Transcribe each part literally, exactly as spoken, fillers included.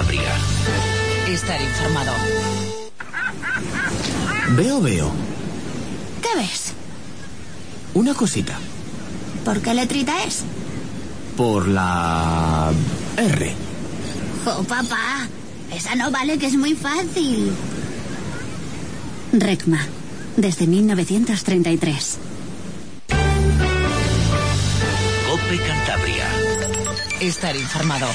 Cantabria. Estar informado. Veo, veo. ¿Qué ves? Una cosita. ¿Por qué letrita es? Por la R. Oh, papá, esa no vale, que es muy fácil. Recma, desde mil novecientos treinta y tres. COPE Cantabria. Estar informado.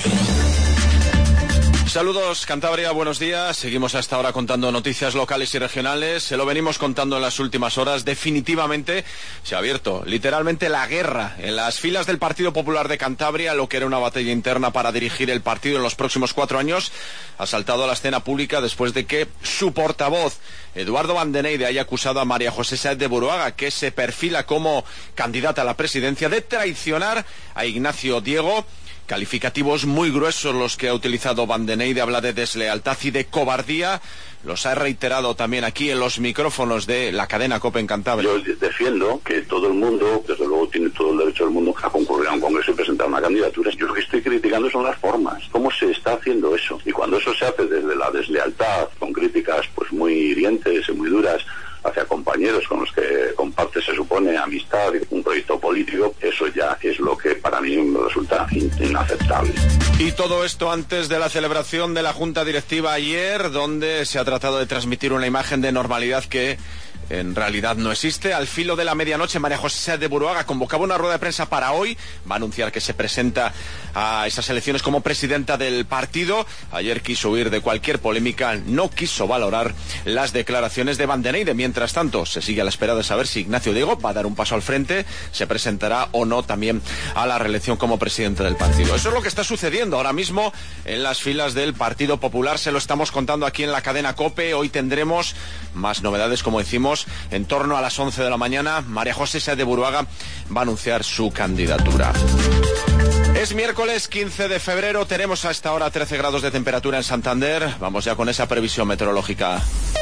Saludos, Cantabria, buenos días. Seguimos hasta ahora contando noticias locales y regionales. Se lo venimos contando en las últimas horas. Definitivamente se ha abierto literalmente la guerra en las filas del Partido Popular de Cantabria. Lo que era una batalla interna para dirigir el partido en los próximos cuatro años ha saltado a la escena pública después de que su portavoz, Eduardo Bandeneide, haya acusado a María José Sáez de Buruaga, que se perfila como candidata a la presidencia, de traicionar a Ignacio Diego. Calificativos muy gruesos los que ha utilizado Bandeneide. Habla de deslealtad y de cobardía. Los ha reiterado también aquí en los micrófonos de la cadena COPE en Cantabria. Yo defiendo que todo el mundo, desde luego tiene todo el derecho del mundo a concurrir a un congreso y presentar una candidatura. Yo lo que estoy criticando son las formas, cómo se está haciendo eso. Y cuando eso se hace desde la deslealtad, con críticas pues muy hirientes y muy duras hacia compañeros con los que comparte, se supone, amistad y un proyecto político, eso ya es lo que para mí me resulta in- inaceptable. Y todo esto antes de la celebración de la Junta Directiva ayer, donde se ha tratado de transmitir una imagen de normalidad que en realidad no existe. Al filo de la medianoche, María José Sáez de Buruaga convocaba una rueda de prensa para hoy. Va a anunciar que se presenta a esas elecciones como presidenta del partido. Ayer quiso huir de cualquier polémica, no quiso valorar las declaraciones de Bandeneide. Mientras tanto, se sigue a la espera de saber si Ignacio Diego va a dar un paso al frente, se presentará o no también a la reelección como presidente del partido. Eso es lo que está sucediendo ahora mismo en las filas del Partido Popular. Se lo estamos contando aquí en la cadena COPE. Hoy tendremos más novedades, como decimos. En torno a las once de la mañana, María José Sáez de Buruaga va a anunciar su candidatura. Es miércoles quince de febrero, tenemos a esta hora trece grados de temperatura en Santander. Vamos ya con esa previsión meteorológica.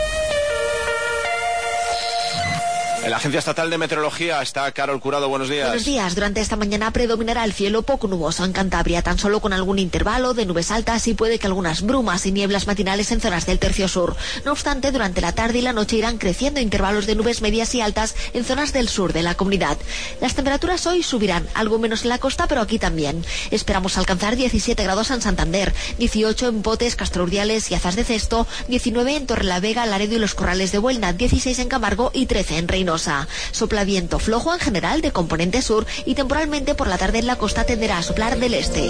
En la Agencia Estatal de Meteorología está Carol Curado, buenos días. Buenos días. Durante esta mañana predominará el cielo poco nuboso en Cantabria, tan solo con algún intervalo de nubes altas y puede que algunas brumas y nieblas matinales en zonas del tercio sur. No obstante, durante la tarde y la noche irán creciendo intervalos de nubes medias y altas en zonas del sur de la comunidad. Las temperaturas hoy subirán, algo menos en la costa, pero aquí también. Esperamos alcanzar diecisiete grados en Santander, dieciocho en Potes, Castrourdiales y Azas de Cesto, diecinueve en Torrelavega, Laredo y los Corrales de Buelna, dieciséis en Camargo y trece en Reynosa. Sopla viento flojo en general de componente sur y temporalmente por la tarde en la costa tenderá a soplar del este.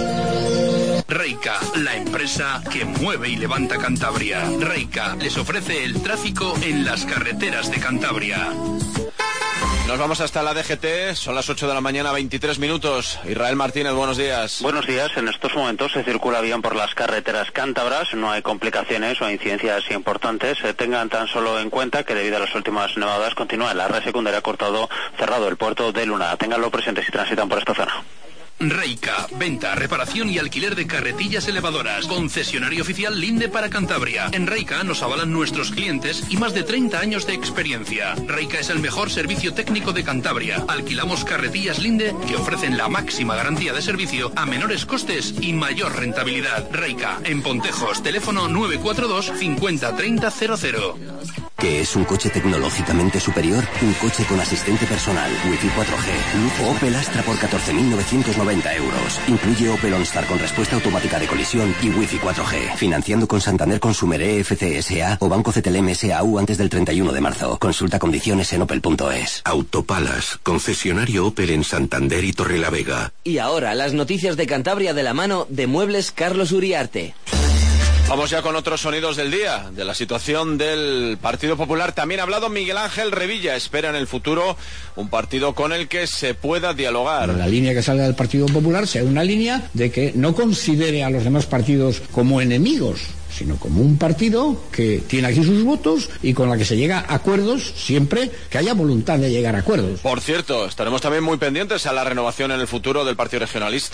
Reika, la empresa que mueve y levanta Cantabria. Reika les ofrece el tráfico en las carreteras de Cantabria. Nos vamos hasta la D G T, son las ocho de la mañana, veintitrés minutos. Israel Martínez, buenos días. Buenos días, en estos momentos se circula bien por las carreteras cántabras, no hay complicaciones o incidencias importantes. Se tengan tan solo en cuenta que debido a las últimas nevadas continúa la red secundaria cortado, cerrado el puerto de Luna. Ténganlo presente si transitan por esta zona. Reika, venta, reparación y alquiler de carretillas elevadoras. Concesionario oficial Linde para Cantabria. En Reika nos avalan nuestros clientes y más de treinta años de experiencia. Reika es el mejor servicio técnico de Cantabria. Alquilamos carretillas Linde que ofrecen la máxima garantía de servicio a menores costes y mayor rentabilidad. Reika, en Pontejos, teléfono nueve cuatro dos cincuenta treinta cero cero. ¿Qué es un coche tecnológicamente superior? Un coche con asistente personal, Wi-Fi cuatro G, lujo Opel Astra por catorce mil novecientos noventa euros. Incluye Opel OnStar con respuesta automática de colisión y Wi-Fi cuatro G. Financiando con Santander Consumer E F C S A o Banco C T L M S A U antes del treinta y uno de marzo. Consulta condiciones en opel punto es. Autopalas, concesionario Opel en Santander y Torrelavega. Y ahora, las noticias de Cantabria de la mano de Muebles Carlos Uriarte. Vamos ya con otros sonidos del día, de la situación del Partido Popular. También ha hablado Miguel Ángel Revilla. Espera en el futuro un partido con el que se pueda dialogar. La línea que salga del Partido Popular sea una línea de que no considere a los demás partidos como enemigos, sino como un partido que tiene aquí sus votos y con la que se llega a acuerdos siempre que haya voluntad de llegar a acuerdos. Por cierto, estaremos también muy pendientes a la renovación en el futuro del Partido Regionalista.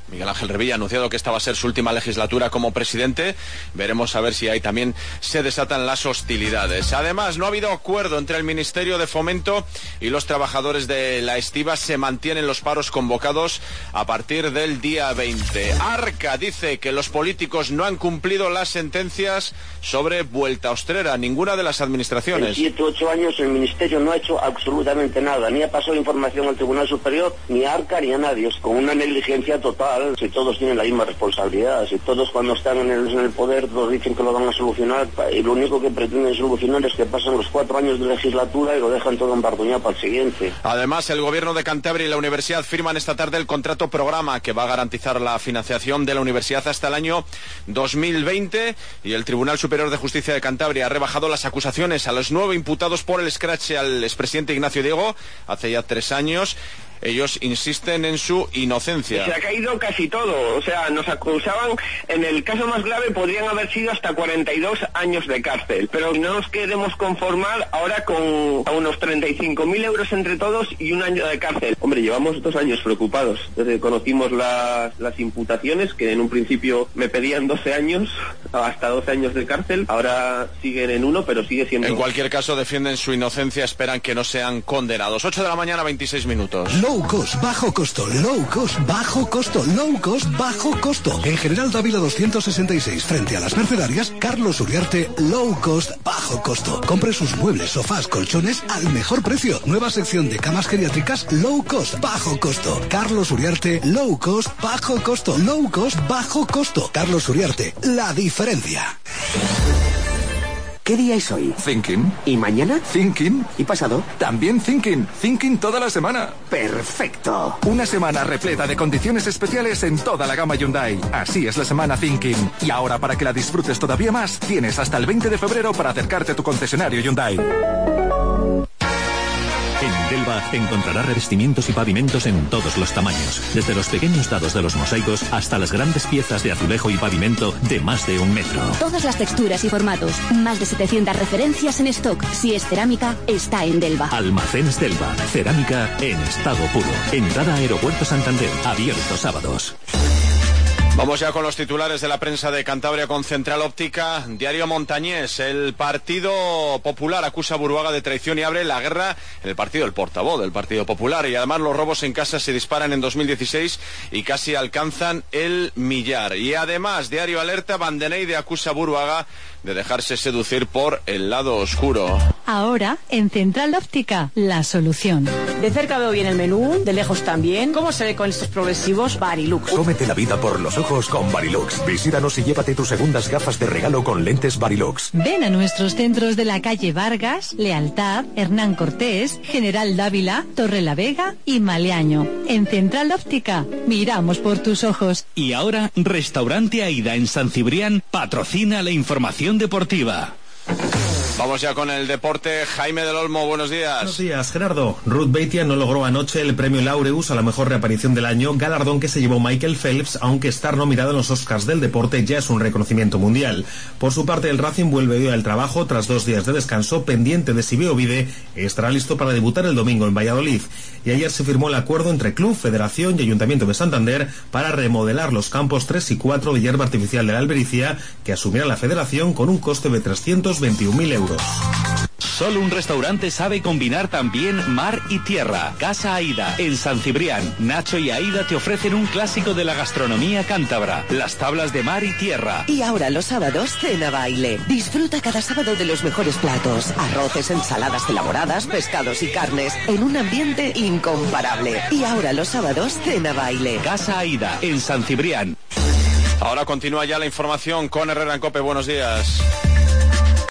Miguel Ángel Revilla ha anunciado que esta va a ser su última legislatura como presidente. Veremos a ver si ahí también se desatan las hostilidades. Además, no ha habido acuerdo entre el Ministerio de Fomento y los trabajadores de la estiba. Se mantienen los paros convocados a partir del día veinte. Arca dice que los políticos no han cumplido las sentencias sobre Vuelta Ostrera, ninguna de las administraciones. En siete u ocho años el Ministerio no ha hecho absolutamente nada, ni ha pasado información al Tribunal Superior, ni a Arca, ni a nadie, con una negligencia total. Si todos tienen la misma responsabilidad, si todos cuando están en el, en el poder todos dicen que lo van a solucionar, y lo único que pretenden solucionar es que pasan los cuatro años de legislatura y lo dejan todo embarduñado para el siguiente. Además, el Gobierno de Cantabria y la Universidad firman esta tarde el contrato programa que va a garantizar la financiación de la universidad hasta el año dos mil veinte, y el Tribunal Superior de Justicia de Cantabria ha rebajado las acusaciones a los nueve imputados por el escrache al expresidente Ignacio Diego hace ya tres años. Ellos insisten en su inocencia. Se ha caído casi todo, o sea, nos acusaban, en el caso más grave podrían haber sido hasta cuarenta y dos años de cárcel, pero no nos queremos conformar ahora con a unos treinta y cinco mil euros entre todos y un año de cárcel. Hombre, llevamos dos años preocupados, desde que conocimos las, las imputaciones, que en un principio me pedían doce años, hasta doce años de cárcel, ahora siguen en uno, pero sigue siendo... En cualquier caso, defienden su inocencia, esperan que no sean condenados. ocho de la mañana, veintiséis minutos. Low cost, bajo costo, low cost, bajo costo, low cost, bajo costo. En General Dávila doscientos sesenta y seis, frente a las Mercedarias, Carlos Uriarte, low cost, bajo costo. Compre sus muebles, sofás, colchones al mejor precio. Nueva sección de camas geriátricas, low cost, bajo costo. Carlos Uriarte, low cost, bajo costo, low cost, bajo costo. Carlos Uriarte, la diferencia. ¿Qué día es hoy? Thinking. ¿Y mañana? Thinking. ¿Y pasado? También Thinking. Thinking toda la semana. ¡Perfecto! Una semana repleta de condiciones especiales en toda la gama Hyundai. Así es la semana Thinking. Y ahora, para que la disfrutes todavía más, tienes hasta el veinte de febrero para acercarte a tu concesionario Hyundai. En Delva encontrará revestimientos y pavimentos en todos los tamaños, desde los pequeños dados de los mosaicos hasta las grandes piezas de azulejo y pavimento de más de un metro. Todas las texturas y formatos, más de setecientas referencias en stock. Si es cerámica, está en Delva. Almacenes Delva, cerámica en estado puro. Entrada a Aeropuerto Santander, abierto sábados. Vamos ya con los titulares de la prensa de Cantabria con Central Óptica. Diario Montañés. El Partido Popular acusa a Buruaga de traición y abre la guerra en el partido, el portavoz del Partido Popular. Y además los robos en casa se disparan en dos mil dieciséis y casi alcanzan el millar. Y además, Diario Alerta, Bandeneide acusa a Buruaga de dejarse seducir por el lado oscuro. Ahora, en Central Óptica, la solución. De cerca veo bien el menú, de lejos también. ¿Cómo se ve con estos progresivos Varilux? Cómete la vida por los ojos con Varilux. Visítanos y llévate tus segundas gafas de regalo con lentes Varilux. Ven a nuestros centros de la calle Vargas, Lealtad, Hernán Cortés, General Dávila, Torrelavega y Maleaño. En Central Óptica, miramos por tus ojos. Y ahora, Restaurante Aida en San Cibrián patrocina la información deportiva. Vamos ya con el deporte. Jaime del Olmo, buenos días. Buenos días, Gerardo. Ruth Beitia no logró anoche el premio Laureus a la mejor reaparición del año, galardón que se llevó Michael Phelps, aunque estar nominado en los Oscars del deporte ya es un reconocimiento mundial. Por su parte, el Racing vuelve hoy al trabajo tras dos días de descanso, pendiente de si Beovide estará listo para debutar el domingo en Valladolid. Y ayer se firmó el acuerdo entre Club, Federación y Ayuntamiento de Santander para remodelar los campos tres y cuatro de hierba artificial de la Albericia, que asumirá la Federación con un coste de trescientos veintiún mil euros. Solo un restaurante sabe combinar también mar y tierra. Casa Aida, en San Cibrián. Nacho y Aida te ofrecen un clásico de la gastronomía cántabra, las tablas de mar y tierra. Y ahora los sábados, cena baile. Disfruta cada sábado de los mejores platos, arroces, ensaladas elaboradas, pescados y carnes, en un ambiente incomparable. Y ahora los sábados, cena baile. Casa Aida, en San Cibrián. Ahora continúa ya la información con Herrera en COPE. Buenos días.